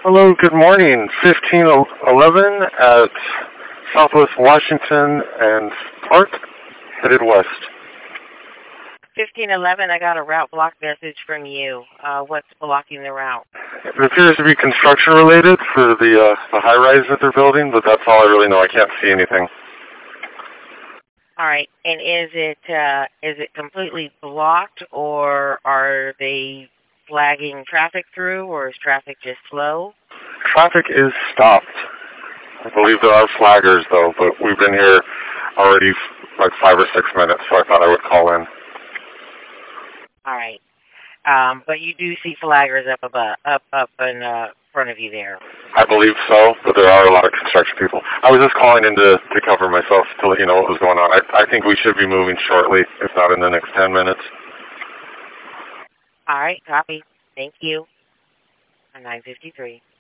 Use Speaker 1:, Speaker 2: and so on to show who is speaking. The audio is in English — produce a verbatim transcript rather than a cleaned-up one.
Speaker 1: Hello, good morning. fifteen eleven at Southwest Washington and Park, headed west.
Speaker 2: fifteen eleven, I got a route block message from you. Uh, what's blocking the route?
Speaker 1: It appears to be construction related for the, uh, the high-rise that they're building, but that's all I really know. I can't see anything.
Speaker 2: All right, and is it uh, is it completely blocked, or are they flagging traffic through, or is traffic just slow?
Speaker 1: Traffic is stopped. I believe there are flaggers, though, but we've been here already f- like five or six minutes, so I thought I would call in.
Speaker 2: All right, um, but you do see flaggers up above, up up in uh, front of you there.
Speaker 1: I believe so, but there are a lot of construction people. I was just calling in to, to cover myself to let you know what was going on. I, I think we should be moving shortly, if not in the next ten minutes.
Speaker 2: All right, copy. Thank you. nine fifty-three.